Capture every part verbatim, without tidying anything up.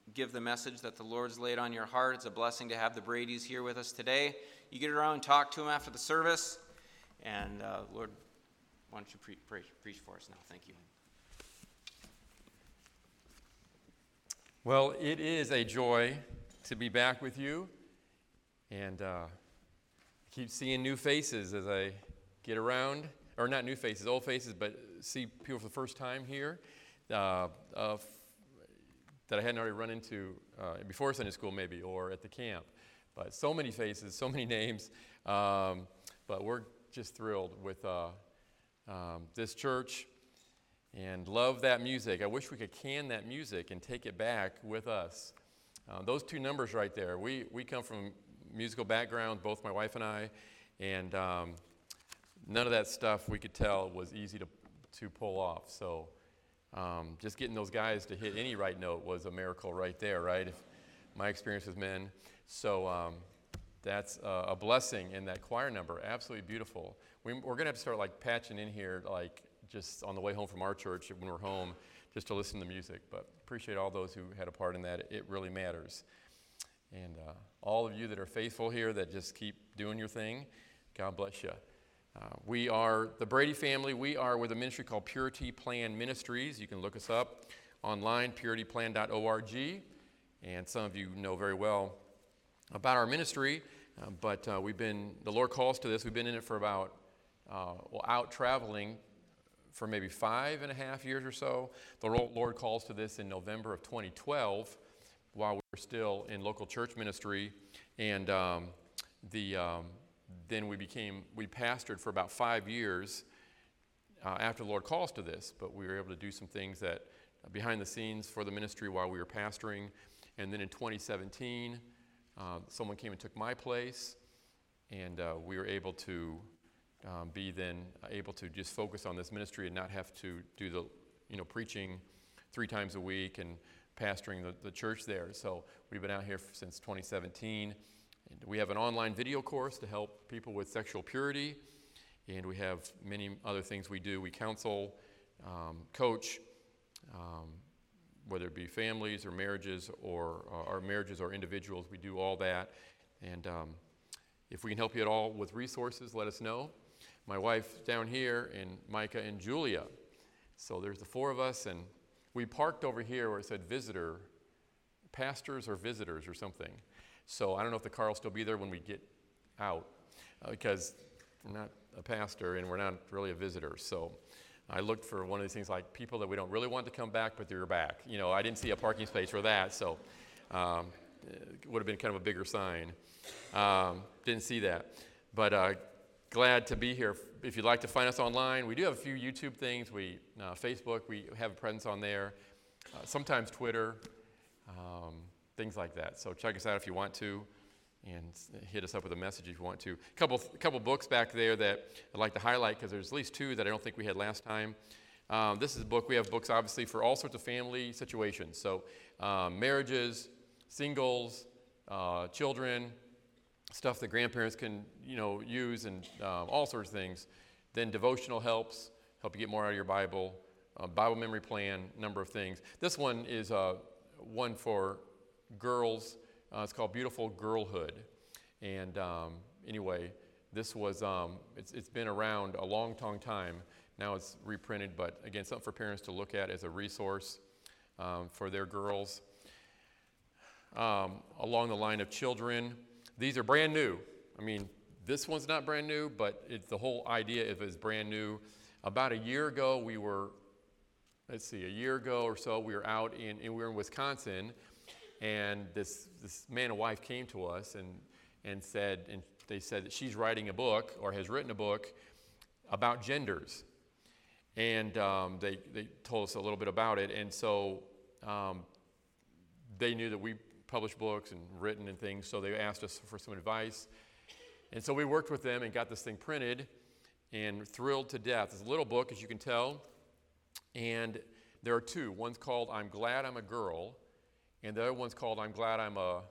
give the message that the Lord's laid on your heart. It's a blessing to have the Bradys here with us today. You get around and talk to them after the service. And uh, Lord, why don't you pre- pre- preach for us now? Thank you. Well, it is a joy to be back with you. And uh, keep seeing new faces as I get around. Or not new faces, old faces, but see people for the first time here. Uh, uh, that I hadn't already run into uh, before Sunday school maybe, or at the camp. But so many faces, so many names. Um, but we're just thrilled with uh, um, this church and love that music. I wish we could can that music and take it back with us. Uh, those two numbers right there, we, we come from musical backgrounds, both my wife and I, and um, none of that stuff we could tell was easy to, to pull off. So Um, just getting those guys to hit any right note was a miracle right there, right? If my experience with men. So um, that's uh, a blessing in that choir number. Absolutely beautiful. We, we're going to have to start like patching in here, like just on the way home from our church when we're home, just to listen to music. But appreciate all those who had a part in that. It really matters. And uh, all of you that are faithful here, that just keep doing your thing, God bless you. Uh, we are the Brady family. We are with a ministry called Purity Plan Ministries. You can look us up online, purity plan dot org. And some of you know very well about our ministry. Uh, but uh, we've been, the Lord calls to this. We've been in it for about, uh, well, out traveling for maybe five and a half years or so. The Lord calls to this in November of twenty twelve while we were still in local church ministry. And um, the... Um, Then we became, we pastored for about five years uh, after the Lord calls to this, but we were able to do some things that uh, behind the scenes for the ministry while we were pastoring. And then in twenty seventeen, uh, someone came and took my place, and uh, we were able to um, be then able to just focus on this ministry and not have to do the, you know, preaching three times a week and pastoring the, the church there. So we've been out here since twenty seventeen. And we have an online video course to help people with sexual purity, and we have many other things we do. We counsel, um, coach, um, whether it be families or marriages or uh, or marriages or individuals. We do all that, and um, if we can help you at all with resources, let us know. My wife down here, and Micah and Julia. So there's the four of us, and we parked over here where it said visitor, pastors or visitors or something. So I don't know if the car will still be there when we get out, uh, because we're not a pastor and we're not really a visitor. So I looked for one of these things like people that we don't really want to come back, but they're back. You know, I didn't see a parking space for that, so um, it would have been kind of a bigger sign. Um, didn't see that. But uh, glad to be here. If you'd like to find us online, we do have a few YouTube things. We uh, Facebook, we have a presence on there. Uh, sometimes Twitter. Um, Things like that. So check us out if you want to, and hit us up with a message if you want to. A couple, couple books back there that I'd like to highlight, because there's at least two that I don't think we had last time. Um, this is a book. We have books, obviously, for all sorts of family situations. So um, marriages, singles, uh, children, stuff that grandparents can, you know, use, and uh, all sorts of things. Then devotional helps, help you get more out of your Bible. Uh, Bible memory plan, number of things. This one is uh, one for girls. Uh, it's called Beautiful Girlhood. And um, anyway, this was, um, it's, it's been around a long, long time. Now it's reprinted, but again, something for parents to look at as a resource um, for their girls. Um, along the line of children, these are brand new. I mean, this one's not brand new, but it's the whole idea of it is brand new. About a year ago, we were, let's see, a year ago or so, we were out in, and we were in Wisconsin. And this this man and wife came to us and and said, and they said that she's writing a book or has written a book about genders. And um, they they told us a little bit about it. And so um, they knew that we published books and written and things, so they asked us for some advice. And so we worked with them and got this thing printed, and thrilled to death. It's a little book, as you can tell. And there are two. One's called I'm Glad I'm a Girl, and the other one's called I'm Glad I'm a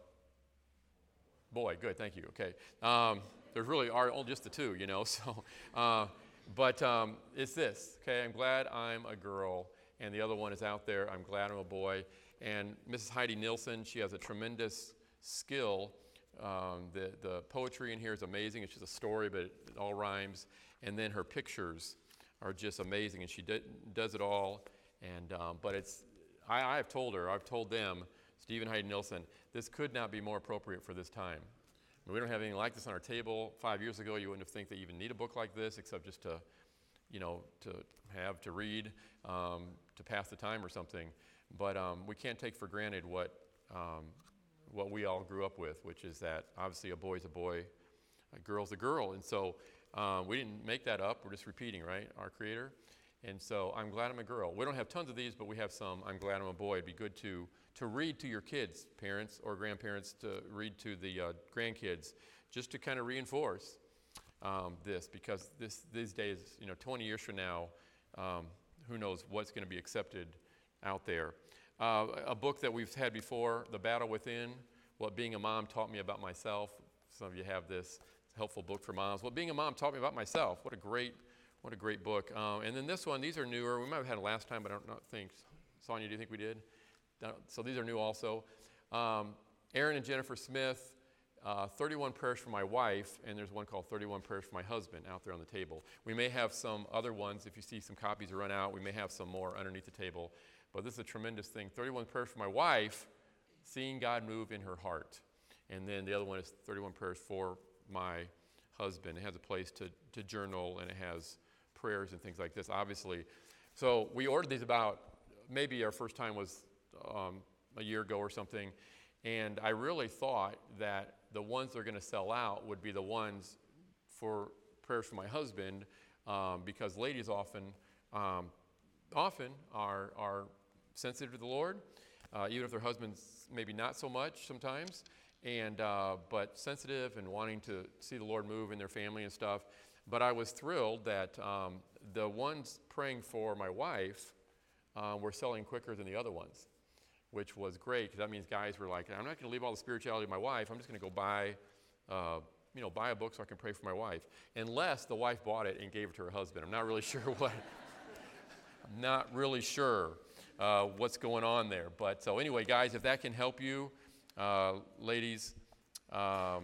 Boy. Good, thank you. Okay. Um, there really are only just the two, you know. So, uh, but um, it's this. Okay, I'm glad I'm a girl, and the other one is out there. I'm glad I'm a boy. And Missus Heidi Nilsson, she has a tremendous skill. Um, the, the poetry in here is amazing. It's just a story, but it, it all rhymes. And then her pictures are just amazing, and she do, does it all. And um, but it's, I, I have told her, I've told them, Steve and Heidi Nilsson, this could not be more appropriate for this time. I mean, we don't have anything like this on our table. Five years ago, you wouldn't have think that you even need a book like this, except just to, you know, to have to read, um, to pass the time or something. But um, we can't take for granted what um, what we all grew up with, which is that obviously a boy's a boy, a girl's a girl. And so um, we didn't make that up. We're just repeating, right, our Creator. And so I'm glad I'm a girl. We don't have tons of these, but we have some. I'm glad I'm a boy. It'd be good to, to read to your kids, parents or grandparents, to read to the uh, grandkids, just to kind of reinforce um, this, because this these days, you know, twenty years from now, um, who knows what's going to be accepted out there. Uh, a book that we've had before, The Battle Within, What Being a Mom Taught Me About Myself. Some of you have this. It's a helpful book for moms. What Being a Mom Taught Me About Myself. What a great, what a great book. Um, and then this one, these are newer. We might have had it last time, but I don't not think. Sonia, do you think we did? So these are new also. Um, Aaron and Jennifer Smith, uh, thirty-one Prayers for My Wife, and there's one called thirty-one Prayers for My Husband out there on the table. We may have some other ones. If you see some copies run out, we may have some more underneath the table. But this is a tremendous thing. thirty-one Prayers for My Wife, Seeing God Move in Her Heart. And then the other one is thirty-one Prayers for My Husband. It has a place to, to journal, and it has prayers and things like this, obviously. So we ordered these about, maybe our first time was um, a year ago or something. And I really thought that the ones that are going to sell out would be the ones for Prayers for My Husband, um, because ladies often, um, often are, are sensitive to the Lord, uh, even if their husbands maybe not so much sometimes, and uh, but sensitive and wanting to see the Lord move in their family and stuff. But I was thrilled that um, the ones praying for my wife uh, were selling quicker than the other ones, which was great, because that means guys were like, I'm not going to leave all the spirituality to my wife. I'm just going to go buy, uh, you know, buy a book so I can pray for my wife, unless the wife bought it and gave it to her husband. I'm not really sure what. I'm not really sure uh, what's going on there. But so anyway, guys, if that can help you, uh, ladies, um,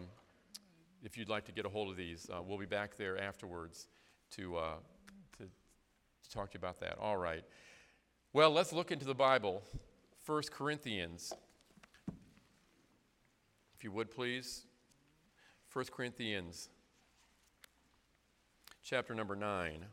if you'd like to get a hold of these, uh, we'll be back there afterwards to, uh, to to talk to you about that. All right. Well, let's look into the Bible. First Corinthians, if you would please. First Corinthians, chapter number nine.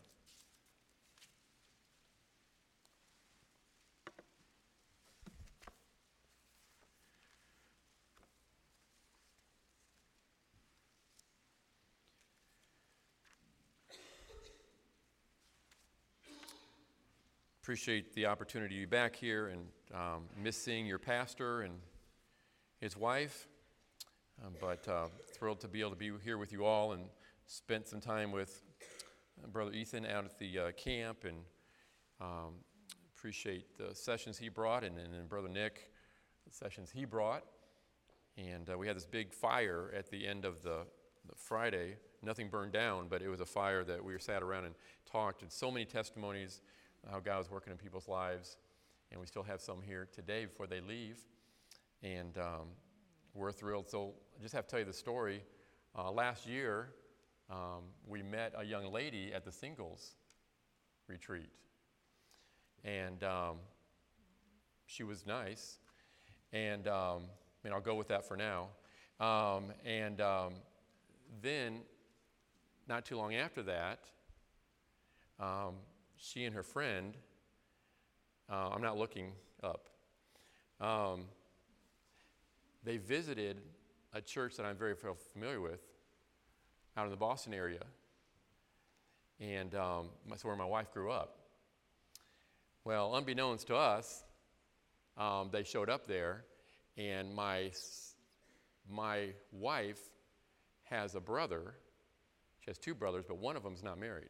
Appreciate the opportunity to be back here, and um, miss seeing your pastor and his wife, um, but uh, thrilled to be able to be here with you all, and spent some time with uh, Brother Ethan out at the uh, camp, and um, appreciate the sessions he brought, and, and then Brother Nick, the sessions he brought. And uh, we had this big fire at the end of the, the Friday. Nothing burned down, but it was a fire that we sat around and talked, and so many testimonies how God was working in people's lives, and we still have some here today before they leave, and um, we're thrilled. So I just have to tell you the story. Uh, last year, um, we met a young lady at the singles retreat, and um, she was nice, and um, I mean, I'll go with that for now. Um, and um, then, not too long after that, um, she and her friend, uh, I'm not looking up, um, they visited a church that I'm very familiar with out in the Boston area. And um, that's where my wife grew up. Well, unbeknownst to us, um, they showed up there, and my, my wife has a brother. She has two brothers, but one of them's not married.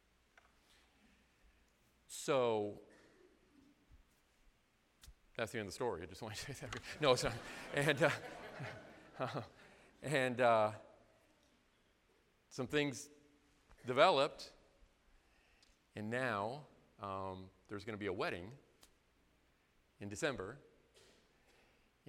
So that's the end of the story. I just want to say that. No, it's not. And, uh, and uh, some things developed, and now um, there's going to be a wedding in December,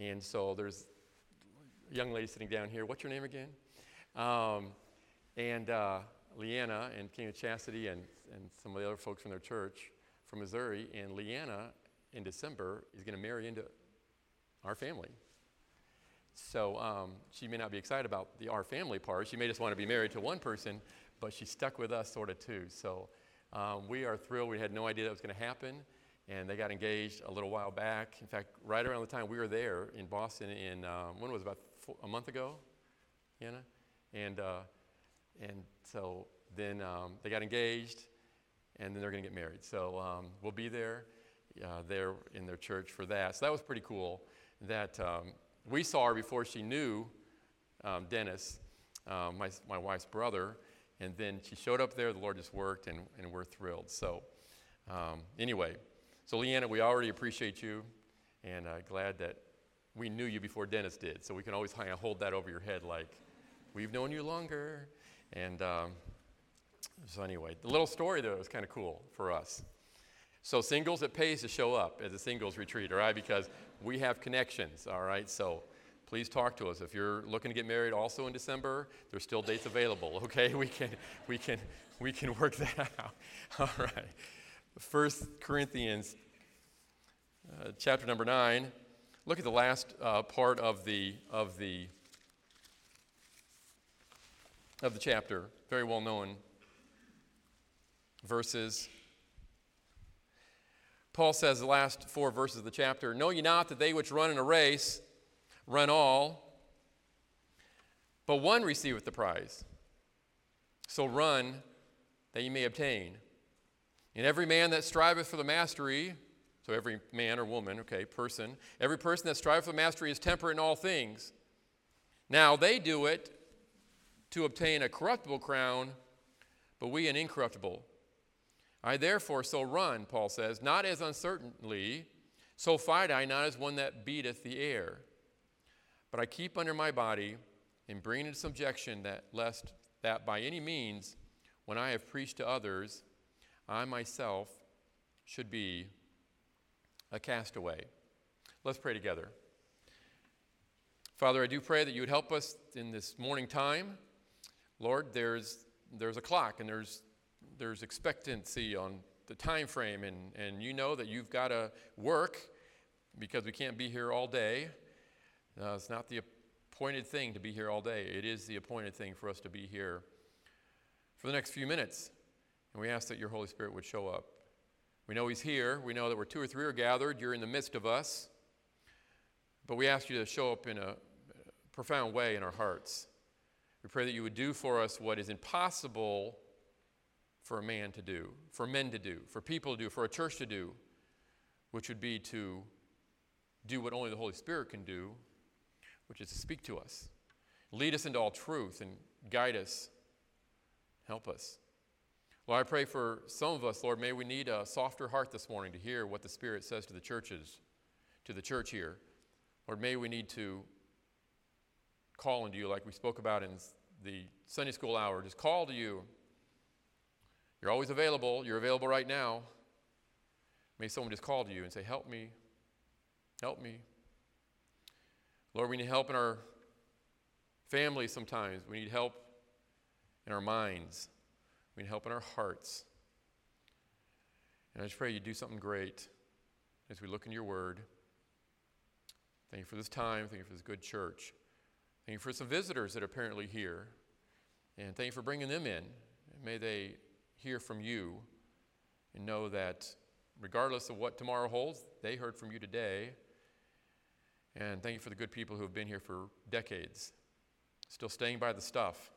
And so there's a young lady sitting down here. What's your name again? Um, and uh, Leanna and King of Chastity and, and some of the other folks from their church from Missouri. And Leanna, in December, is going to marry into our family. So um, she may not be excited about the our family part. She may just want to be married to one person, but she's stuck with us sort of too. So um, we are thrilled. We had no idea that was going to happen. And they got engaged a little while back. In fact, right around the time we were there in Boston in, um, when was it, about four, a month ago, Anna? And, uh, and so then um, they got engaged, and then they're going to get married. So um, we'll be there, uh, there in their church for that. So that was pretty cool that um, we saw her before she knew um, Dennis, um, my, my wife's brother, and then she showed up there. The Lord just worked, and, and we're thrilled. So um, anyway. So, Leanna, we already appreciate you, and uh, glad that we knew you before Dennis did. So we can always kind of hold that over your head like, we've known you longer. And um, so anyway, the little story, though, was kind of cool for us. So singles, it pays to show up at a singles retreat, all right, because we have connections, all right? So please talk to us. If you're looking to get married also in December, there's still dates available, okay? We can, we can, we can work that out, all right. First Corinthians uh, chapter number nine. Look at the last uh, part of the of the of the chapter. Very well known verses. Paul says the last four verses of the chapter. Know ye not that they which run in a race run all, but one receiveth the prize. So run that ye may obtain. And every man that striveth for the mastery, so every man or woman, okay, person, every person that striveth for the mastery is temperate in all things. Now they do it to obtain a corruptible crown, but we an incorruptible. I therefore so run, Paul says, not as uncertainly, so fight I not as one that beateth the air. But I keep under my body and bring into subjection that lest that by any means, when I have preached to others, I myself should be a castaway. Let's pray together. Father, I do pray that you would help us in this morning time. Lord, there's there's a clock and there's there's expectancy on the time frame, and, and you know that you've got to work because we can't be here all day. Uh, it's not the appointed thing to be here all day. It is the appointed thing for us to be here for the next few minutes. And we ask that your Holy Spirit would show up. We know he's here. We know that where two or three are gathered, you're in the midst of us. But we ask you to show up in a profound way in our hearts. We pray that you would do for us what is impossible for a man to do, for men to do, for people to do, for a church to do, which would be to do what only the Holy Spirit can do, which is to speak to us. Lead us into all truth and guide us. Help us. Lord, I pray for some of us, Lord, may we need a softer heart this morning to hear what the Spirit says to the churches, to the church here. Lord, may we need to call into you like we spoke about in the Sunday school hour. Just call to you. You're always available. You're available right now. May someone just call to you and say, help me. Help me. Lord, we need help in our families sometimes. We need help in our minds. We need help in our hearts. And I just pray you do something great as we look into your word. Thank you for this time. Thank you for this good church. Thank you for some visitors that are apparently here. And thank you for bringing them in. And may they hear from you and know that regardless of what tomorrow holds, they heard from you today. And thank you for the good people who have been here for decades, still staying by the stuff.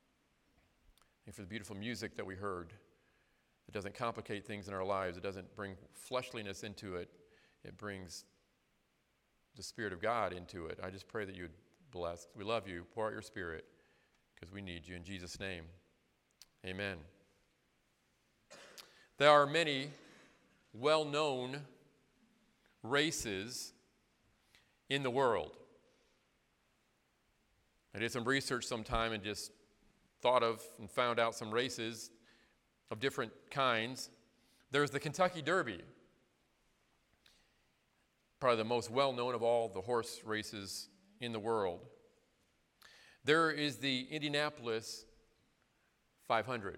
Thank you for the beautiful music that we heard. It doesn't complicate things in our lives. It doesn't bring fleshliness into it. It brings the Spirit of God into it. I just pray that you would bless. We love you. Pour out your Spirit because we need you. In Jesus' name, amen. There are many well-known races in the world. I did some research sometime and just thought of and found out some races of different kinds. There's the Kentucky Derby. probably the most well-known of all the horse races in the world. There is the Indianapolis five hundred.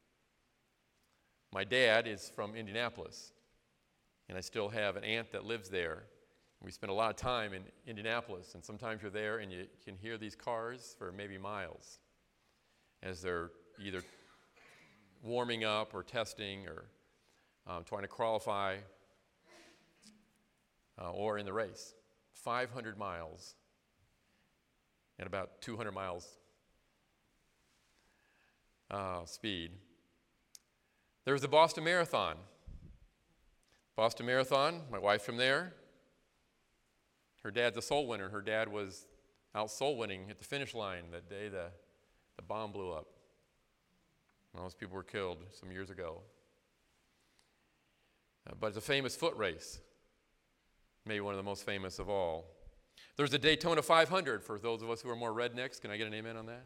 My dad is from Indianapolis, and I still have an aunt that lives there. We spend a lot of time in Indianapolis, and sometimes you're there and you can hear these cars for maybe miles as they're either warming up or testing or um, trying to qualify uh, or in the race. five hundred miles at about two hundred miles uh, speed. There was the Boston Marathon. Boston Marathon, my wife's from there. Her dad's a soul winner. Her dad was out soul winning at the finish line that day the, the bomb blew up. All those people were killed some years ago. Uh, but it's a famous foot race, maybe one of the most famous of all. There's the Daytona five hundred for those of us who are more rednecks. Can I get an amen on that?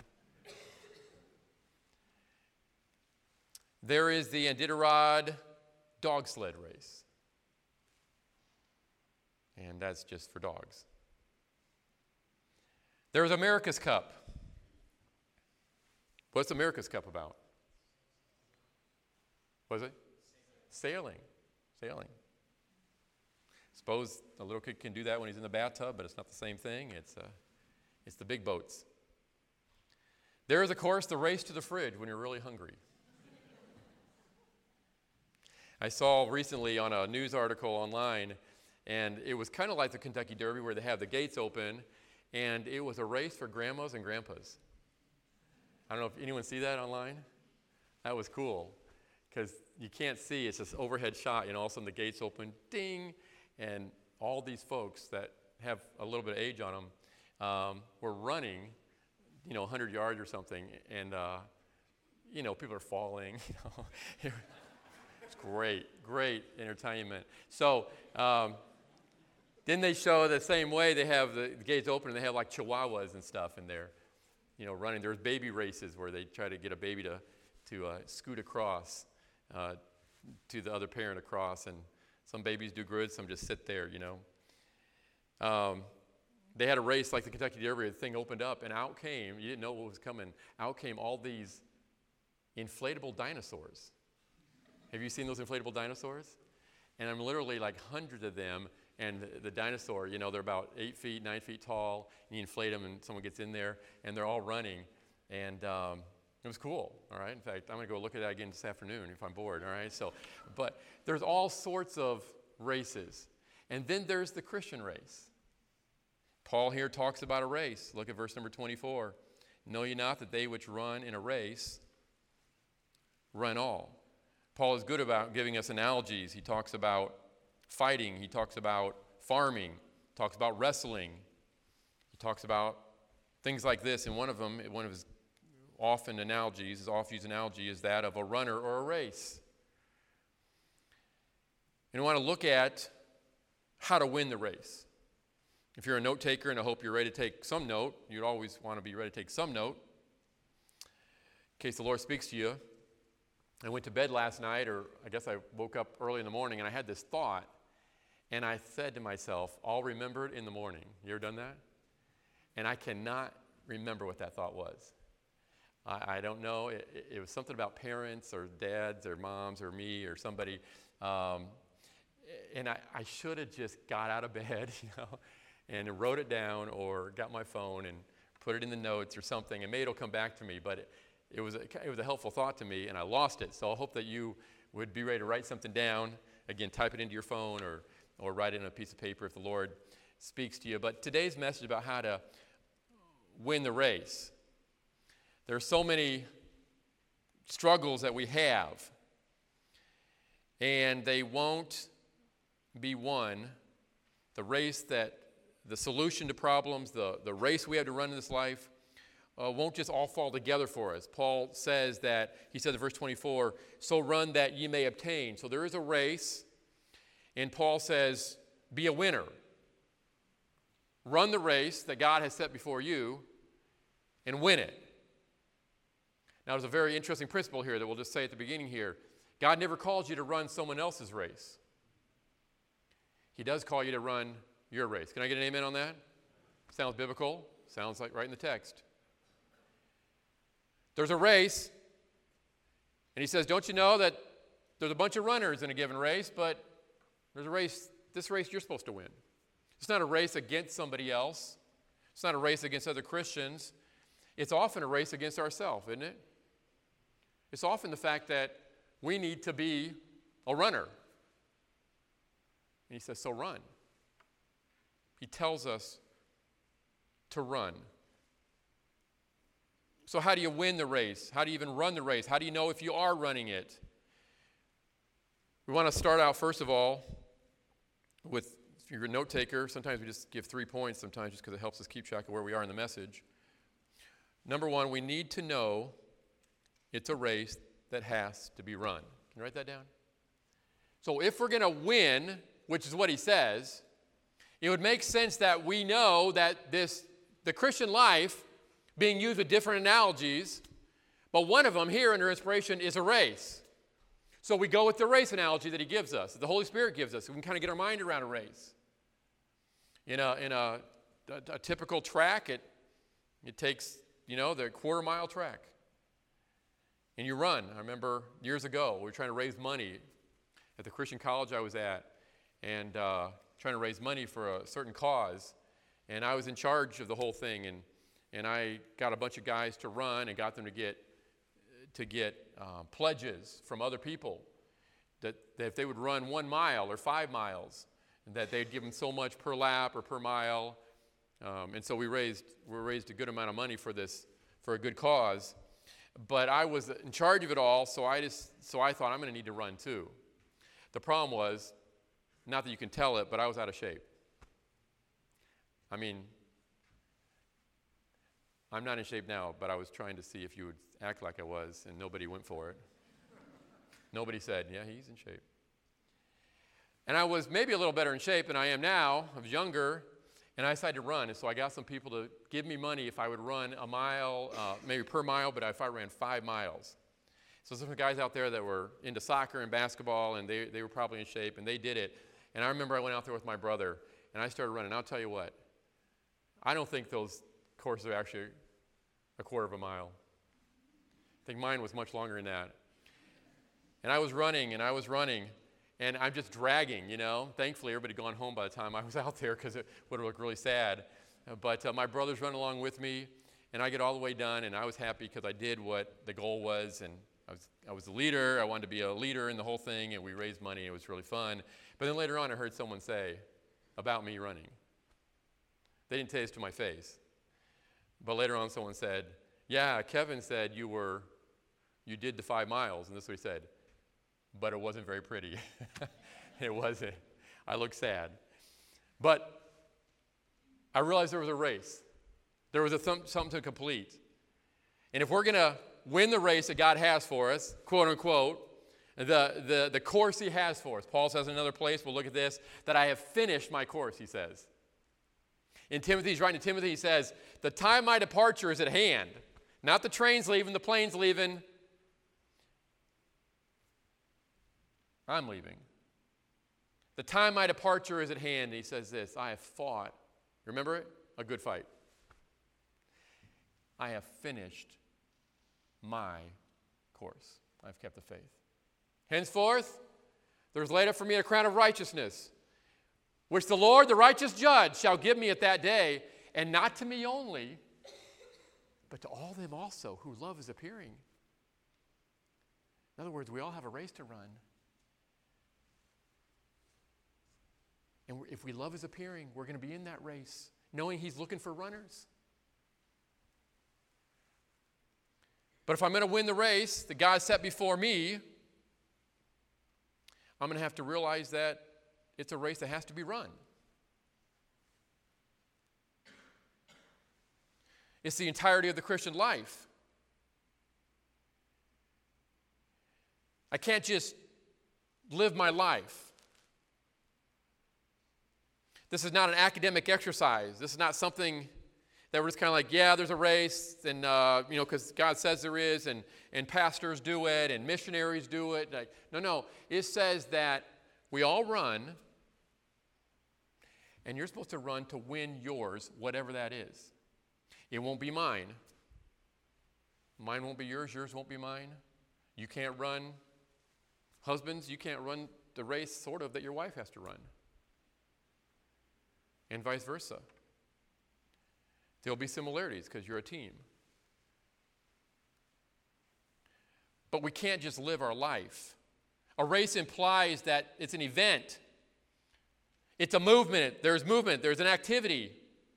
There is the Iditarod dog sled race. And that's just for dogs. There's America's Cup. What's America's Cup about? Was it? Sailing. Sailing. Suppose a little kid can do that when he's in the bathtub, but it's not the same thing. It's, uh, it's the big boats. There is, of course, the race to the fridge when you're really hungry. I saw recently on a news article online, and it was kind of like the Kentucky Derby where they have the gates open, and it was a race for grandmas and grandpas. I don't know if anyone see that online. That was cool because you can't see. It's this overhead shot, and all of a sudden the gates open, ding, and all these folks that have a little bit of age on them um, were running, you know, one hundred yards or something, and, uh, you know, people are falling, you know. It's great, great entertainment. So um, then they show the same way. They have the, the gates open, and they have like chihuahuas and stuff in there, you know, running. There's baby races where they try to get a baby to, to uh, scoot across uh, to the other parent across, and some babies do good, some just sit there, you know. Um, they had a race like the Kentucky Derby. The thing opened up, and out came, you didn't know what was coming, out came all these inflatable dinosaurs. Have you seen those inflatable dinosaurs? And I'm literally like hundreds of them, and the, the dinosaur, you know, they're about eight feet, nine feet tall, and you inflate them, and someone gets in there, and they're all running, and um, it was cool, all right? In fact, I'm going to go look at that again this afternoon if I'm bored, all right? So, but there's all sorts of races. And then there's the Christian race. Paul here talks about a race. Look at verse number twenty-four. Know ye not that they which run in a race run all? Paul is good about giving us analogies. He talks about fighting. He talks about farming. He talks about wrestling. He talks about things like this. And one of them, one of his often analogies, his oft-used analogy is that of a runner or a race. And I want to look at how to win the race. If you're a note taker, and I hope you're ready to take some note, you'd always want to be ready to take some note in case the Lord speaks to you. I went to bed last night, or I guess I woke up early in the morning, and I had this thought, and I said to myself, I'll remember it in the morning. You ever done that? And I cannot remember what that thought was. I, I don't know. It, it was something about parents or dads or moms or me or somebody. Um, and I, I should have just got out of bed, you know, and wrote it down or got my phone and put it in the notes or something, and maybe it'll come back to me. But it, it, was a, it was a helpful thought to me, and I lost it. So I hope that you would be ready to write something down. Again, type it into your phone or, or write it on a piece of paper if the Lord speaks to you. But today's message about how to win the race. There are so many struggles that we have, and they won't be won. The race that, the solution to problems, the, the race we have to run in this life uh, won't just all fall together for us. Paul says that, he says in verse twenty-four, so run that ye may obtain. So there is a race, and Paul says, be a winner. Run the race that God has set before you and win it. Now, there's a very interesting principle here that we'll just say at the beginning here. God never calls you to run someone else's race. he does call you to run your race. Can I get an amen on that? Sounds biblical. Sounds like right in the text. There's a race, and he says, don't you know that there's a bunch of runners in a given race, but there's a race, this race you're supposed to win. It's not a race against somebody else. It's not a race against other Christians. It's often a race against ourselves, isn't it? It's often the fact that we need to be a runner. And he says, so run. He tells us to run. So how do you win the race? How do you even run the race? How do you know if you are running it? We want to start out, first of all, with, if you're a note taker, sometimes we just give three points, sometimes just because it helps us keep track of where we are in the message. Number one, we need to know it's a race that has to be run. Can you write that down? So if we're going to win, which is what he says, it would make sense that we know that this, the Christian life, being used with different analogies, but one of them here under inspiration is a race. So we go with the race analogy that he gives us, that the Holy Spirit gives us. We can kind of get our mind around a race. In a, in a, a, a typical track, it, it takes, you know, the quarter mile track. And you run. I remember years ago, we were trying to raise money at the Christian college I was at, and uh, trying to raise money for a certain cause. And I was in charge of the whole thing, and, and I got a bunch of guys to run and got them to get to get um, pledges from other people that, that if they would run one mile or five miles, that they'd give them so much per lap or per mile. Um, and so we raised we raised a good amount of money for this, for a good cause. But I was in charge of it all, so I just so I thought I'm going to need to run too. The problem was, not that you can tell it, but I was out of shape. I mean, I'm not in shape now, but I was trying to see if you would act like I was, and nobody went for it. Nobody said, yeah, he's in shape. And I was maybe a little better in shape than I am now. I was younger, and I decided to run. And so I got some people to give me money if I would run a mile, uh, maybe per mile, but if I ran five miles. So some guys out there that were into soccer and basketball, and they, they were probably in shape, and they did it. And I remember I went out there with my brother, and I started running. I'll tell you what, I don't think those courses are actually a quarter of a mile. I think mine was much longer than that. And I was running, and I was running, and I'm just dragging, you know. Thankfully, everybody had gone home by the time I was out there because it would have looked really sad. But uh, my brother's running along with me, and I get all the way done, and I was happy because I did what the goal was, and I was I was the leader. I wanted to be a leader in the whole thing, and we raised money. It was really fun. But then later on, I heard someone say about me running. They didn't say this to my face. But later on, someone said, yeah, Kevin said you were, you did the five miles. And this is what he said. But it wasn't very pretty. It wasn't. I looked sad. But I realized there was a race. There was a th- something to complete. And if we're going to win the race that God has for us, quote unquote, the, the, the course he has for us. Paul says in another place, we'll look at this, that I have finished my course, he says. In Timothy, he's writing to Timothy, he says, the time of my departure is at hand. Not the train's leaving, the plane's leaving. I'm leaving. The time of my departure is at hand. And he says this, I have fought, remember it? A good fight. I have finished my course. I've kept the faith. Henceforth, there's laid up for me a crown of righteousness, which the Lord, the righteous judge, shall give me at that day, and not to me only, but to all them also who love his appearing. In other words, we all have a race to run. And if we love his appearing, we're going to be in that race, knowing he's looking for runners. But if I'm going to win the race that God set before me, I'm going to have to realize that it's a race that has to be run. It's the entirety of the Christian life. I can't just live my life. This is not an academic exercise. This is not something that we're just kind of like, yeah, there's a race, and uh, you know, because God says there is, and, and pastors do it, and missionaries do it. Like, no, no. It says that we all run, and you're supposed to run to win yours, whatever that is. It won't be mine. Mine won't be yours, yours won't be mine. You can't run, husbands, you can't run the race, sort of, that your wife has to run. And vice versa. There'll be similarities because you're a team. But we can't just live our life. A race implies that it's an event. It's a movement. There's movement. There's an activity.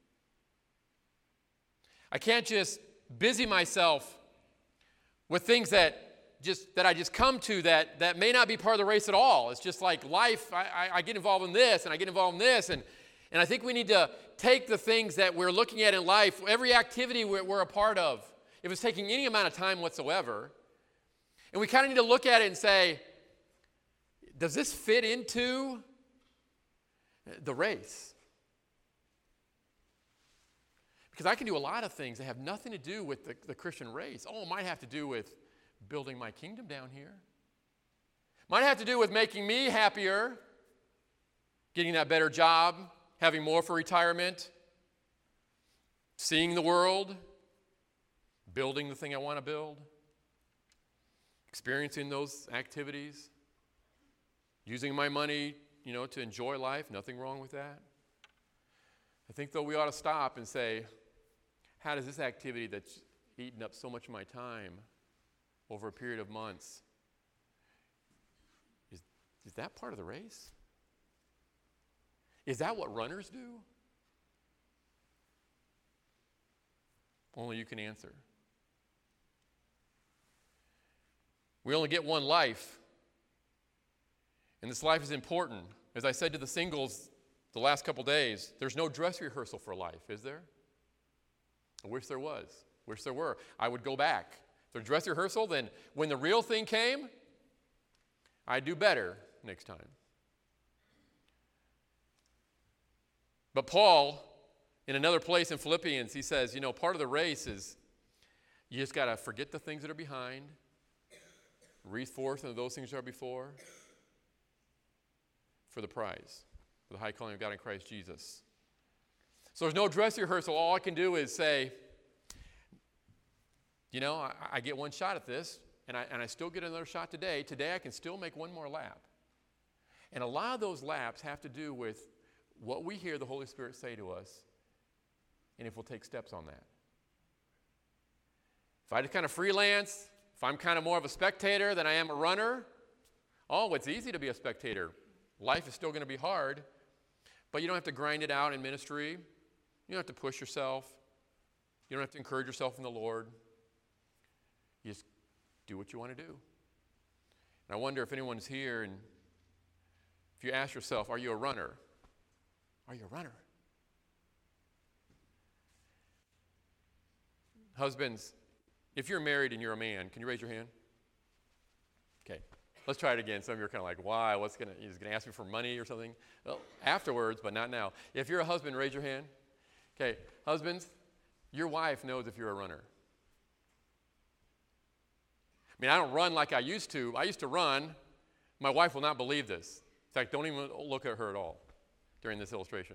I can't just busy myself with things that just that I just come to that, that may not be part of the race at all. It's just like life. I, I, I get involved in this, and I get involved in this, and, and I think we need to take the things that we're looking at in life, every activity we're, we're a part of, if it's taking any amount of time whatsoever, and we kind of need to look at it and say, does this fit into the race? Because I can do a lot of things that have nothing to do with the, the Christian race. Oh, it might have to do with building my kingdom down here. Might have to do with making me happier, getting that better job, having more for retirement, seeing the world, building the thing I want to build, experiencing those activities, using my money, you know, to enjoy life. Nothing wrong with that. I think, though, we ought to stop and say, how does this activity that's eaten up so much of my time over a period of months, is, is that part of the race? Is that what runners do? Only you can answer. We only get one life, and this life is important. As I said to the singles the last couple days, there's no dress rehearsal for life, is there? I wish there was. Wish there were. I would go back. If there's dress rehearsal, then when the real thing came, I'd do better next time. But Paul, in another place in Philippians, he says, you know, part of the race is you just got to forget the things that are behind, reach forth into those things that are before, for the prize, for the high calling of God in Christ Jesus. So there's no dress rehearsal. All I can do is say, you know, I, I get one shot at this, and I, and I still get another shot today. Today I can still make one more lap. And a lot of those laps have to do with what we hear the Holy Spirit say to us, and if we'll take steps on that. If I just kind of freelance, if I'm kind of more of a spectator than I am a runner, oh, it's easy to be a spectator. Life is still going to be hard, but you don't have to grind it out in ministry. You don't have to push yourself. You don't have to encourage yourself in the Lord. You just do what you want to do. And I wonder if anyone's here, and if you ask yourself, are you a runner? Are you a runner? Husbands, if you're married and you're a man, can you raise your hand? Okay. Let's try it again. Some of you are kind of like, why? What's going to, he's going to ask me for money or something? Well, afterwards, but not now. If you're a husband, raise your hand. Okay. Husbands, your wife knows if you're a runner. I mean, I don't run like I used to. I used to run. My wife will not believe this. In fact, don't even look at her at all during this illustration.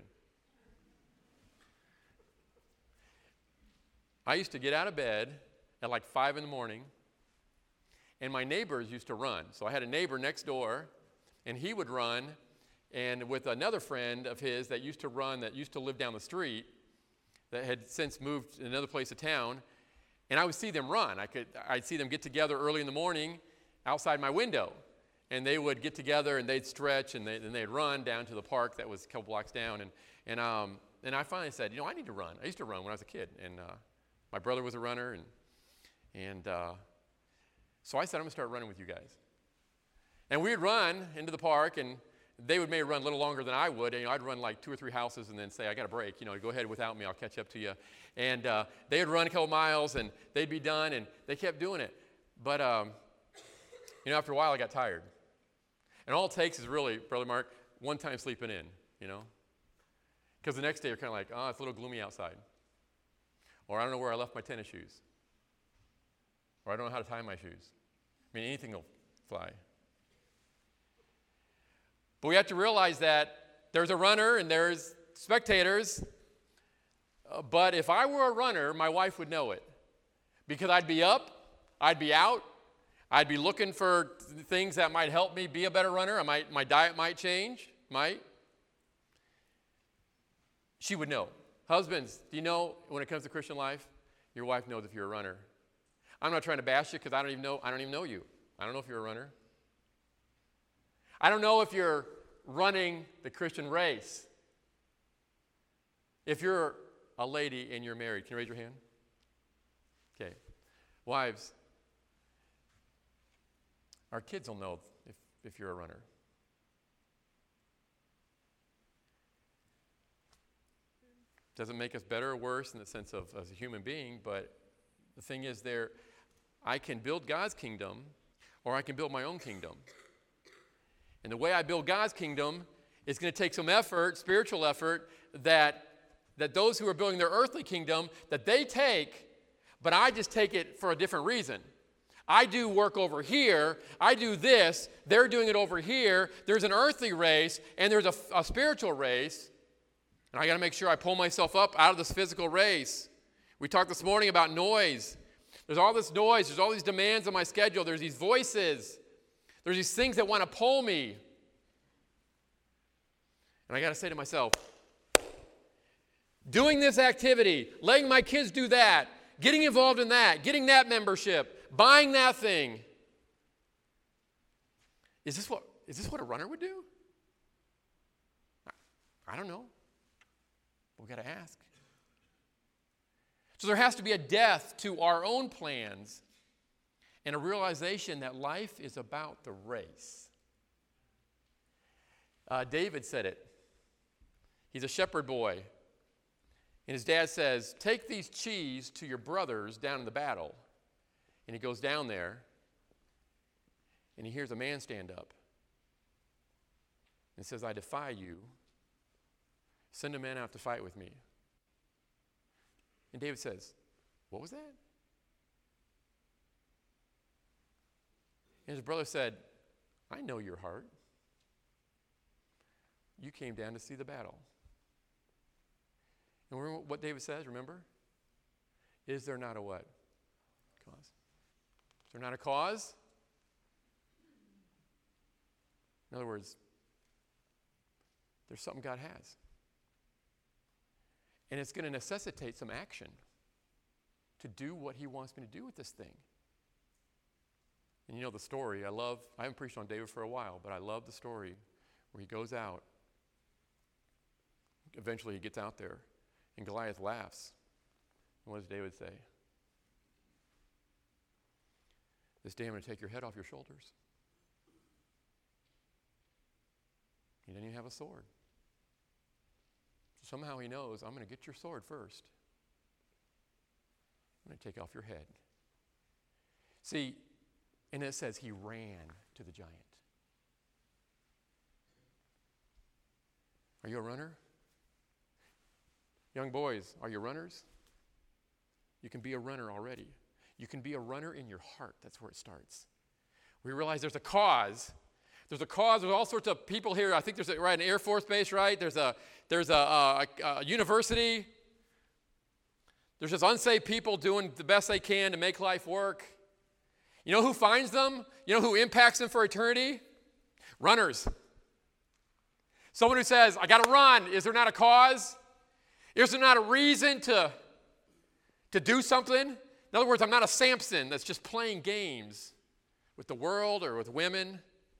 I used to get out of bed at like five in the morning, and my neighbors used to run. So I had a neighbor next door, and he would run, and with another friend of his that used to run, that used to live down the street, that had since moved to another place of town, and I would see them run. I could, I'd see them get together early in the morning outside my window, and they would get together, and they'd stretch, and, they, and they'd run down to the park that was a couple blocks down, and, and, um, and I finally said, you know, I need to run. I used to run when I was a kid, and uh, my brother was a runner, and, and uh, so I said, I'm going to start running with you guys. And we'd run into the park, and they would maybe run a little longer than I would. And, you know, I'd run like two or three houses and then say, I got a break. You know, go ahead without me. I'll catch up to you. And uh, they would run a couple miles, and they'd be done, and they kept doing it. But, um, you know, after a while, I got tired. And all it takes is really, Brother Mark, one time sleeping in, you know. Because the next day, you're kind of like, oh, it's a little gloomy outside. Or I don't know where I left my tennis shoes. Or I don't know how to tie my shoes. I mean, anything will fly. But we have to realize that there's a runner and there's spectators, uh, but if I were a runner, my wife would know it. Because I'd be up, I'd be out, I'd be looking for things that might help me be a better runner. I might, my diet might change, might. She would know. Husbands, do you know when it comes to Christian life, your wife knows if you're a runner. I'm not trying to bash you because I don't even know, I don't even know you. I don't know if you're a runner. I don't know if you're running the Christian race. If you're a lady and you're married, can you raise your hand? Okay. Wives, our kids will know if, if you're a runner. Doesn't make us better or worse in the sense of as a human being, but the thing is there, I can build God's kingdom or I can build my own kingdom. And the way I build God's kingdom is going to take some effort, spiritual effort, that, that those who are building their earthly kingdom, that they take, but I just take it for a different reason. I do work over here, I do this, they're doing it over here, there's an earthly race, and there's a, a spiritual race, and I got to make sure I pull myself up out of this physical race. We talked this morning about noise. There's all this noise, there's all these demands on my schedule, there's these voices, there's these things that want to pull me. And I got to say to myself, doing this activity, letting my kids do that, getting involved in that, getting that membership, buying that thing. Is this what, is this what a runner would do? I, I don't know. We've got to ask. So there has to be a death to our own plans and a realization that life is about the race. Uh, David said it. He's a shepherd boy. And his dad says, take these cheese to your brothers down in the battle. And he goes down there, and he hears a man stand up and says, I defy you. Send a man out to fight with me. And David says, what was that? And his brother said, I know your heart. You came down to see the battle. And remember what David says, remember? Is there not a what? Cause. Is there not a cause? In other words, there's something God has. And it's going to necessitate some action to do what he wants me to do with this thing. And you know the story. I love, I haven't preached on David for a while, but I love the story where he goes out. Eventually he gets out there, and Goliath laughs. And what does David say? This day I'm going to take your head off your shoulders. He didn't even have a sword. So somehow he knows, I'm going to get your sword first. I'm going to take off your head. See, and it says he ran to the giant. Are you a runner? Young boys, are you runners? You can be a runner already. You can be a runner in your heart. That's where it starts. We realize there's a cause. There's a cause. There's all sorts of people here. I think there's a, right, an Air Force base, right? There's a there's a, a, a university. There's just unsaved people doing the best they can to make life work. You know who finds them? You know who impacts them for eternity? Runners. Someone who says, I got to run. Is there not a cause? Is there not a reason to, to do something? In other words, I'm not a Samson that's just playing games with the world or with women.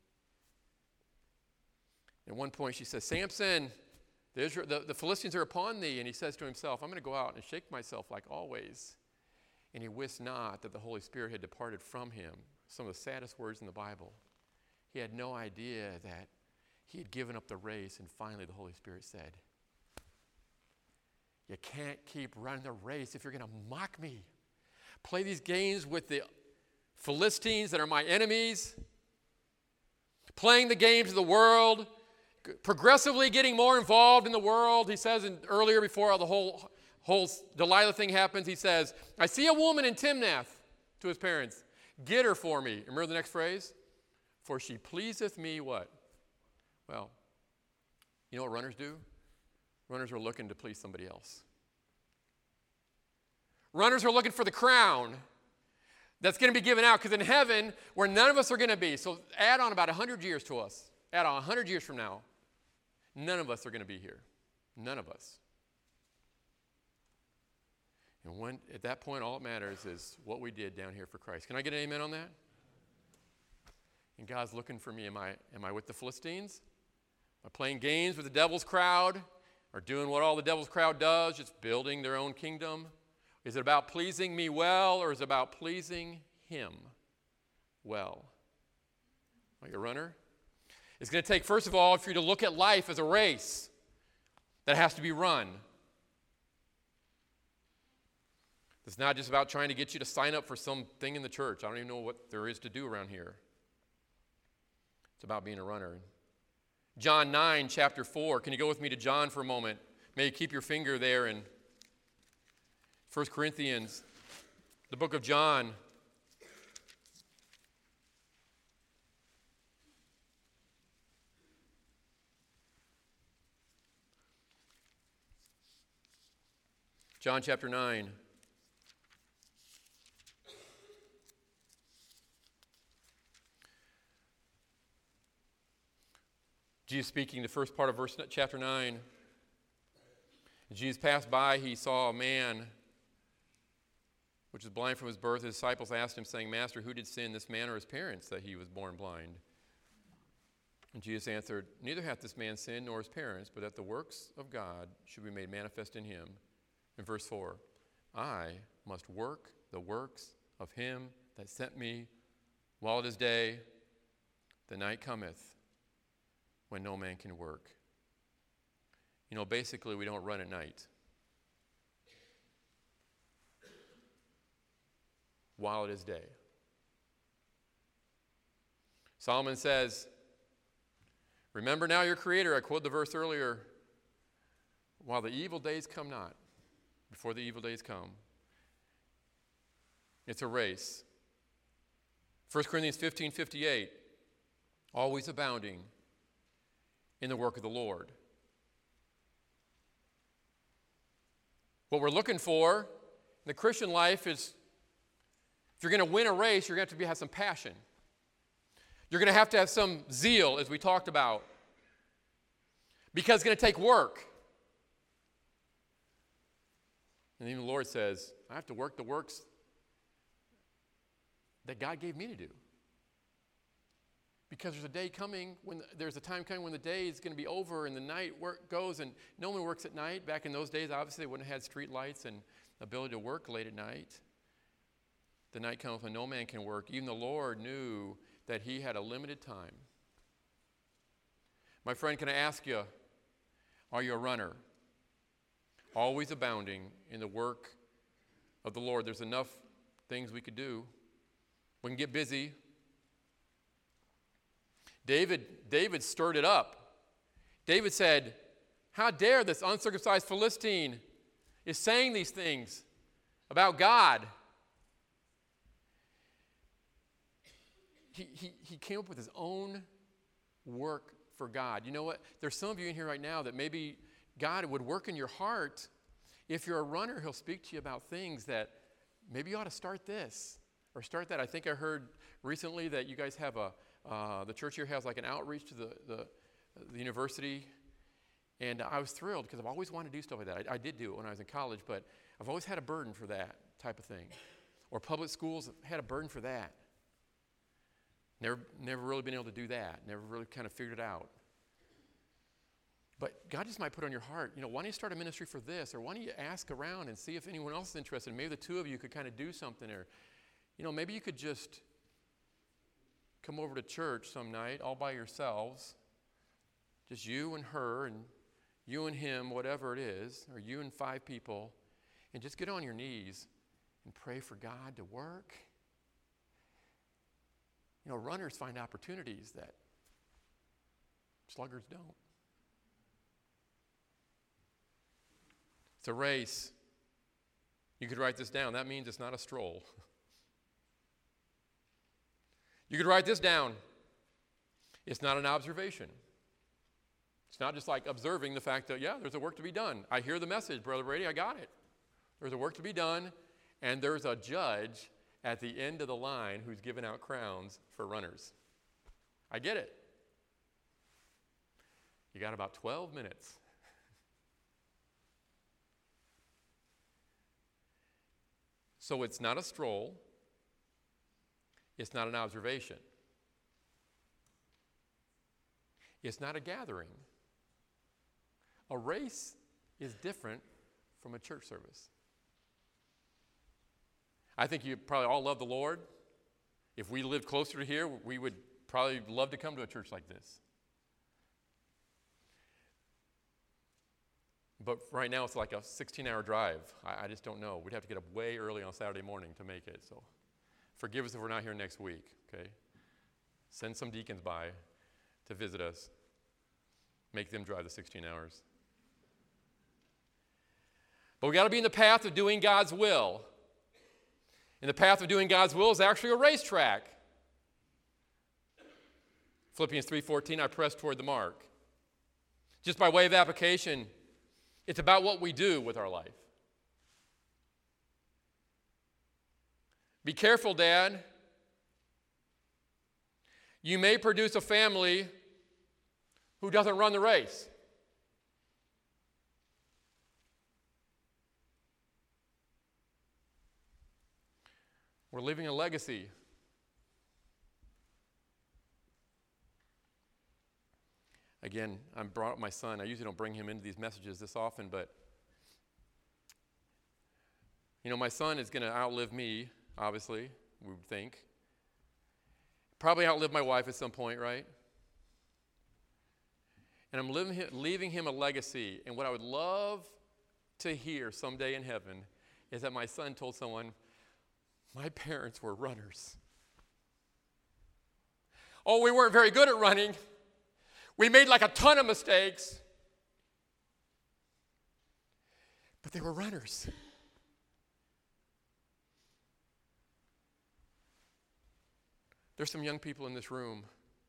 At one point she says, Samson, the, Israel, the, the Philistines are upon thee. And he says to himself, I'm going to go out and shake myself like always. And he wist not that the Holy Spirit had departed from him. Some of the saddest words in the Bible. He had no idea that he had given up the race, and finally the Holy Spirit said, you can't keep running the race if you're going to mock me. Play these games with the Philistines that are my enemies. Playing the games of the world. Progressively getting more involved in the world. He says in, earlier before the whole, whole Delilah thing happens, he says, I see a woman in Timnath to his parents. Get her for me. Remember the next phrase? For she pleaseth me what? Well, you know what runners do? Runners are looking to please somebody else. Runners are looking for the crown that's going to be given out, because in heaven, where none of us are going to be, so add on about one hundred years to us. Add on one hundred years from now, none of us are going to be here. None of us. And when, at that point, all that matters is what we did down here for Christ. Can I get an amen on that? And God's looking for me. Am I, am I with the Philistines? Am I playing games with the devil's crowd? Or doing what all the devil's crowd does, just building their own kingdom? Is it about pleasing me well, or is it about pleasing him well? Are you a runner? It's going to take, first of all, for you to look at life as a race that has to be run. It's not just about trying to get you to sign up for something in the church. I don't even know what there is to do around here. It's about being a runner. John nine, chapter four. Can you go with me to John for a moment? May you keep your finger there in First Corinthians, the book of John. John chapter nine. Jesus speaking, the first part of verse chapter nine. As Jesus passed by, he saw a man which was blind from his birth. His disciples asked him, saying, Master, who did sin, this man or his parents, that he was born blind? And Jesus answered, Neither hath this man sinned nor his parents, but that the works of God should be made manifest in him. In verse four, I must work the works of him that sent me while it is day. The night cometh when no man can work. You know, basically, we don't run at night. While it is day. Solomon says, Remember now your Creator. I quoted the verse earlier. While the evil days come not, before the evil days come. It's a race. First Corinthians fifteen fifty-eight. Always abounding in the work of the Lord. What we're looking for in the Christian life is, if you're going to win a race, you're going to have to be, have some passion. You're going to have to have some zeal, as we talked about, because it's going to take work. And even the Lord says, I have to work the works that God gave me to do. Because there's a day coming, when there's a time coming when the day is going to be over and the night work goes, and no one works at night. Back in those days, obviously, they wouldn't have had street lights and ability to work late at night. The night comes when no man can work. Even the Lord knew that he had a limited time. My friend, can I ask you, are you a runner? Always abounding in the work of the Lord. There's enough things we could do. We can get busy. David, David stirred it up. David said, how dare this uncircumcised Philistine is saying these things about God? He, he, he came up with his own work for God. You know what? There's some of you in here right now that maybe God would work in your heart. If you're a runner, he'll speak to you about things that maybe you ought to start this or start that. I think I heard recently that you guys have a, uh, the church here has like an outreach to the, the, the university. And I was thrilled because I've always wanted to do stuff like that. I, I did do it when I was in college, but I've always had a burden for that type of thing. Or public schools had a burden for that. Never, never really been able to do that. Never really kind of figured it out. But God just might put on your heart, you know, why don't you start a ministry for this? Or why don't you ask around and see if anyone else is interested? Maybe the two of you could kind of do something. Or, you know, maybe you could just come over to church some night all by yourselves. Just you and her and you and him, whatever it is. Or you and five people. And just get on your knees and pray for God to work. You know, runners find opportunities that sluggards don't. It's a race. You could write this down. That means it's not a stroll. You could write this down. It's not an observation. It's not just like observing the fact that, yeah, there's a work to be done. I hear the message, Brother Brady, I got it. There's a work to be done, and there's a judge at the end of the line who's giving out crowns for runners. I get it. You got about twelve minutes. So it's not a stroll. It's not an observation. It's not a gathering. A race is different from a church service. I think you probably all love the Lord. If we lived closer to here, we would probably love to come to a church like this. But right now, it's like a sixteen-hour drive. I, I just don't know. We'd have to get up way early on Saturday morning to make it. So forgive us if we're not here next week, okay? Send some deacons by to visit us. Make them drive the sixteen hours. But we got to be in the path of doing God's will. And the path of doing God's will is actually a racetrack. Philippians three fourteen, I press toward the mark. Just by way of application, it's about what we do with our life. Be careful, Dad. You may produce a family who doesn't run the race. We're leaving a legacy. Again, I brought up my son. I usually don't bring him into these messages this often, but you know, my son is going to outlive me, obviously, we would think. Probably outlive my wife at some point, right? And I'm living, leaving him a legacy. And what I would love to hear someday in heaven is that my son told someone, my parents were runners. Oh, we weren't very good at running. We made like a ton of mistakes. But they were runners. There's some young people in this room.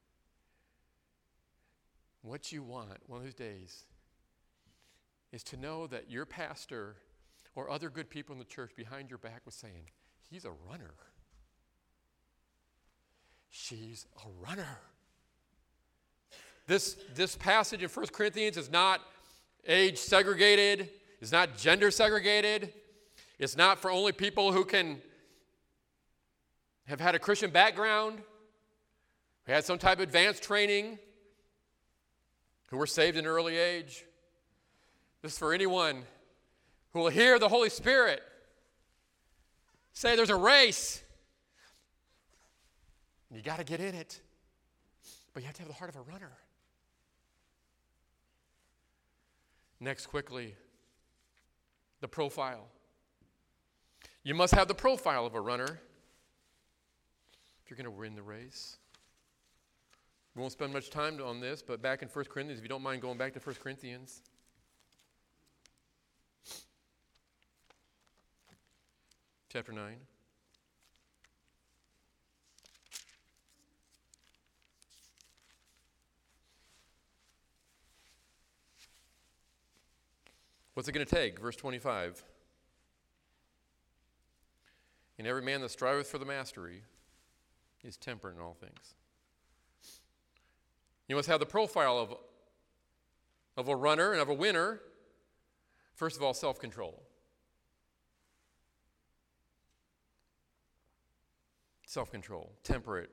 What you want one of those days is to know that your pastor or other good people in the church behind your back was saying, he's a runner. She's a runner. This, this passage in First Corinthians is not age segregated. It's not gender segregated. It's not for only people who can have had a Christian background, who had some type of advanced training, who were saved in an early age. This is for anyone who will hear the Holy Spirit say there's a race. You got to get in it. But you have to have the heart of a runner. Next, quickly, the profile. You must have the profile of a runner if you're going to win the race. We won't spend much time on this, but back in First Corinthians, if you don't mind going back to First Corinthians. Chapter nine. What's it going to take? Verse twenty-five. And every man that striveth for the mastery is temperate in all things. You must have the profile of, of a runner and of a winner. First of all, self-control. Self-control, temperate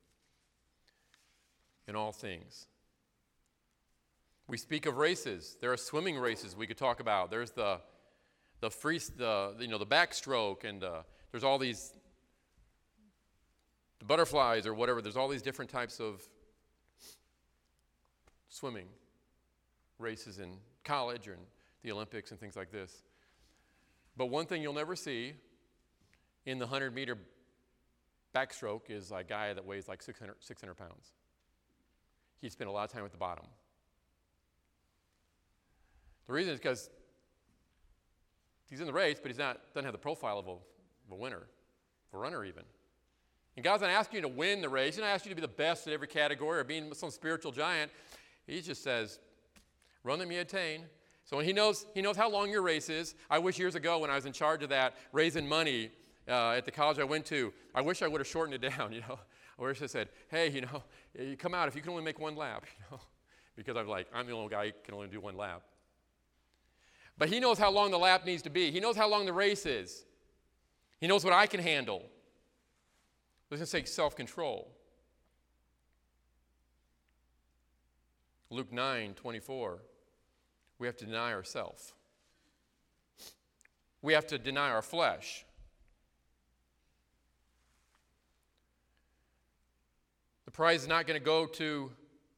in all things. We speak of races. There are swimming races we could talk about. There's the the free, the you know the backstroke, and uh, there's all these the butterflies or whatever. There's all these different types of swimming races in college or in the Olympics and things like this. But one thing you'll never see in the hundred meter backstroke is a guy that weighs like six hundred, six hundred pounds. He spent a lot of time at the bottom. The reason is because he's in the race, but he's not doesn't have the profile of a, of a winner, of a runner even. And God's not asking you to win the race. He's not asking you to be the best at every category or being some spiritual giant. He just says, Run that ye attain. So he knows, he knows how long your race is. I wish years ago when I was in charge of that, raising money uh, at the college I went to, I wish I would have shortened it down, you know. I wish I said, hey, you know, you come out if you can only make one lap, you know. Because I'm like, I'm the only guy who can only do one lap. But he knows how long the lap needs to be. He knows how long the race is. He knows what I can handle. Let's just say self-control. Luke nine twenty-four. We have to deny ourselves. We have to deny our flesh. The prize is not going to go to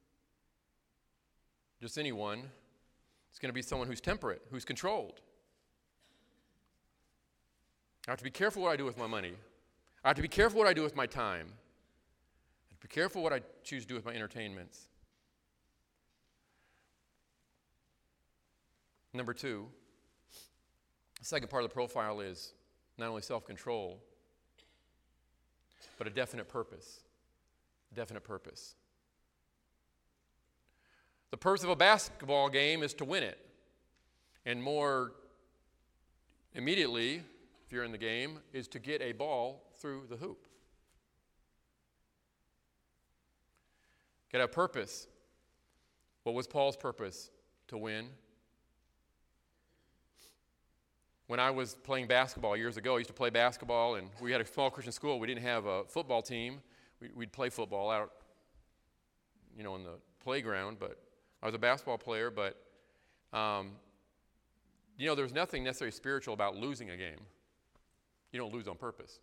just anyone. It's going to be someone who's temperate, who's controlled. I have to be careful what I do with my money. I have to be careful what I do with my time. I have to be careful what I choose to do with my entertainments. Number two, the second part of the profile is not only self-control, but a definite purpose. A definite purpose. The purpose of a basketball game is to win it. And more immediately, if you're in the game, is to get a ball through the hoop. Got to have purpose. What was Paul's purpose? To win. When I was playing basketball years ago, I used to play basketball, and we had a small Christian school. We didn't have a football team. We'd play football out, you know, in the playground, but I was a basketball player, but, um, you know, there's nothing necessarily spiritual about losing a game. You don't lose on purpose.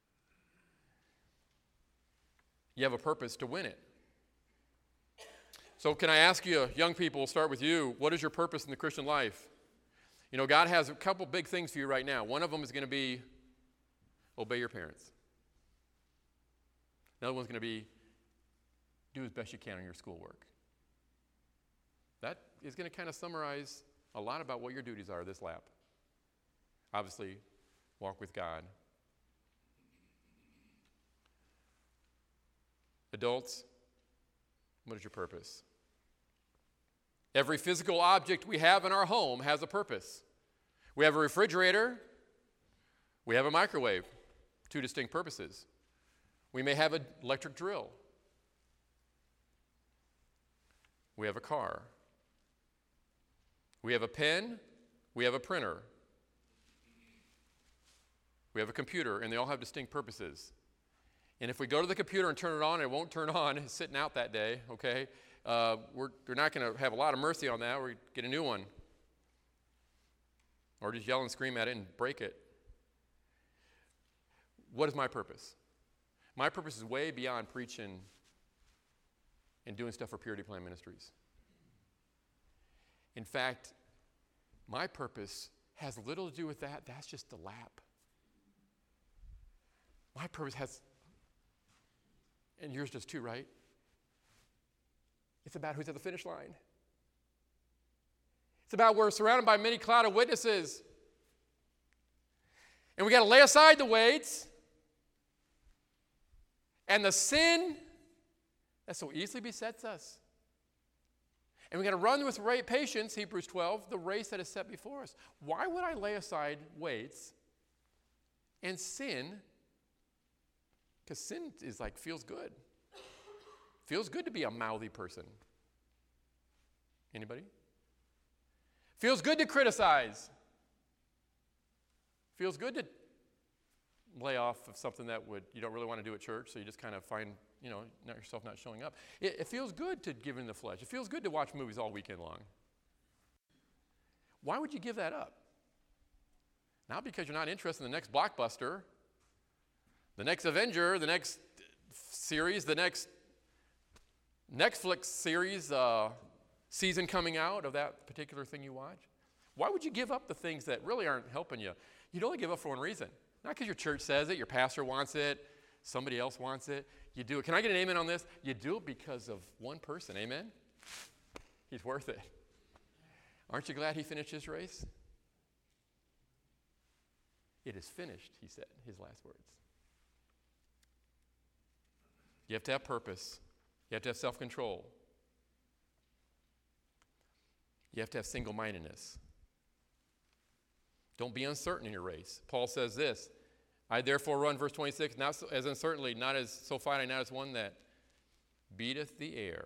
You have a purpose to win it. So can I ask you, young people, we'll start with you, what is your purpose in the Christian life? You know, God has a couple big things for you right now. One of them is going to be obey your parents. Another one's going to be do as best you can on your schoolwork. That is going to kind of summarize a lot about what your duties are this lap. Obviously, walk with God. Adults, what is your purpose? Every physical object we have in our home has a purpose. We have a refrigerator. We have a microwave. Two distinct purposes. We may have an electric drill. We have a car. We have a pen. We have a printer. We have a computer, and they all have distinct purposes. And if we go to the computer and turn it on, it won't turn on. It's sitting out that day, okay? Uh, we're, we're not going to have a lot of mercy on that. We're get a new one. Or just yell and scream at it and break it. What is my purpose? My purpose is way beyond preaching and doing stuff for Purity Plan Ministries. In fact, my purpose has little to do with that. That's just the lap. My purpose has, and yours does too, right? It's about who's at the finish line. It's about we're surrounded by many cloud of witnesses. And we got to lay aside the weights and the sin that so easily besets us. And we got to run with great patience, Hebrews twelve, the race that is set before us. Why would I lay aside weights and sin? Because sin is like, feels good. Feels good to be a mouthy person. Anybody? Feels good to criticize. Feels good to lay off of something that would you don't really want to do at church, so you just kind of find, you know, not yourself not showing up. It, it feels good to give in the flesh. It feels good to watch movies all weekend long. Why would you give that up? Not because you're not interested in the next blockbuster, the next Avenger, the next series, the next Netflix series, uh, season coming out of that particular thing you watch. Why would you give up the things that really aren't helping you? You'd only give up for one reason. Not because your church says it, your pastor wants it, somebody else wants it. You do it. Can I get an amen on this? You do it because of one person. Amen? He's worth it. Aren't you glad he finished his race? It is finished, he said, his last words. You have to have purpose. You have to have self-control. You have to have single-mindedness. Don't be uncertain in your race. Paul says this, I therefore run, verse twenty-six, not so, as uncertainly, not as so finite, not as one that beateth the air.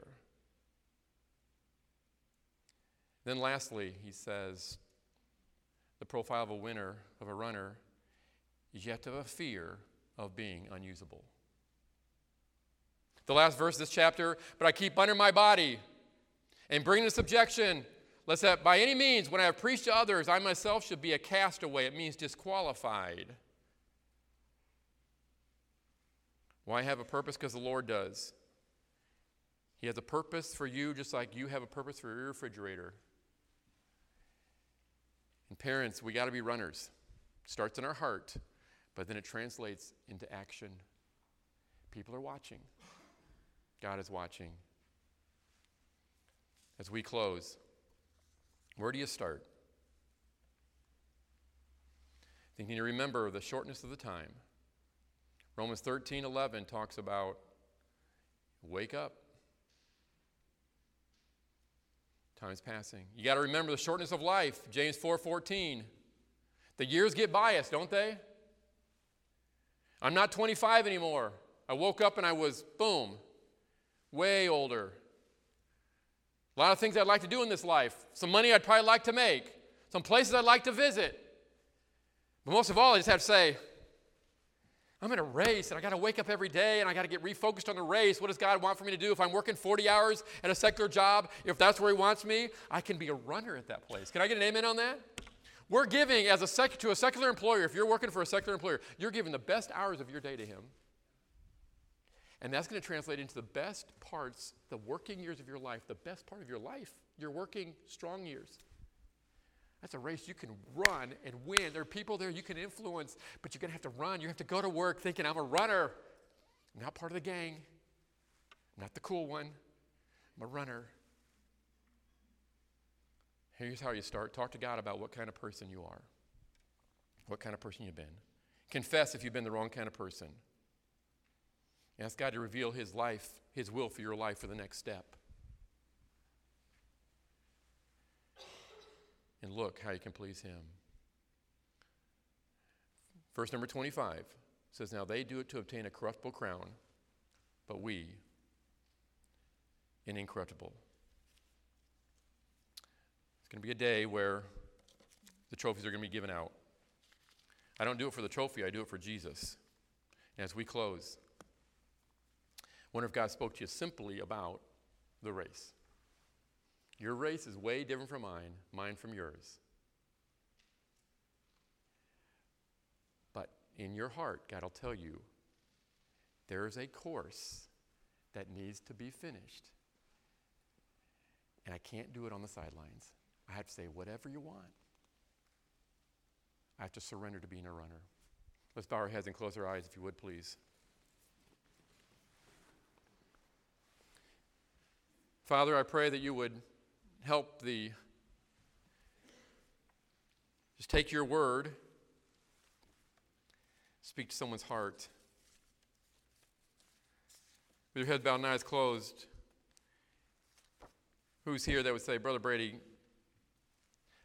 Then lastly, he says, the profile of a winner, of a runner, is you have to have a fear of being unusable. The last verse of this chapter, but I keep under my body and bring into subjection, lest that by any means, when I have preached to others, I myself should be a castaway. It means disqualified. Why have a purpose? Because the Lord does. He has a purpose for you just like you have a purpose for your refrigerator. And parents, we got to be runners. It starts in our heart, but then it translates into action. People are watching. God is watching. As we close, where do you start? I think you need to remember the shortness of the time. Romans thirteen eleven talks about wake up. Time's passing. You got to remember the shortness of life. James four fourteen. The years get by us, don't they? I'm not twenty-five anymore. I woke up and I was, boom, way older. A lot of things I'd like to do in this life. Some money I'd probably like to make. Some places I'd like to visit. But most of all, I just have to say, I'm in a race, and I got to wake up every day, and I got to get refocused on the race. What does God want for me to do? If I'm working forty hours at a secular job, if that's where he wants me, I can be a runner at that place. Can I get an amen on that? We're giving as a sec- to a secular employer, if you're working for a secular employer, you're giving the best hours of your day to him. And that's going to translate into the best parts, the working years of your life, the best part of your life, your working strong years. That's a race you can run and win. There are people there you can influence, but you're going to have to run. You have to go to work thinking, I'm a runner. I'm not part of the gang. I'm not the cool one. I'm a runner. Here's how you start. Talk to God about what kind of person you are, what kind of person you've been. Confess if you've been the wrong kind of person. Ask God to reveal his life, his will for your life for the next step. And look how you can please him. Verse number twenty-five says, now they do it to obtain a corruptible crown, but we an incorruptible. It's going to be a day where the trophies are going to be given out. I don't do it for the trophy, I do it for Jesus. And as we close, I wonder if God spoke to you simply about the race. Your race is way different from mine, mine from yours. But in your heart, God will tell you, there is a course that needs to be finished. And I can't do it on the sidelines. I have to say, whatever you want. I have to surrender to being a runner. Let's bow our heads and close our eyes, if you would, please. Father, I pray that you would help the, just take your word, speak to someone's heart. With your head bowed and eyes closed, who's here that would say, Brother Brady,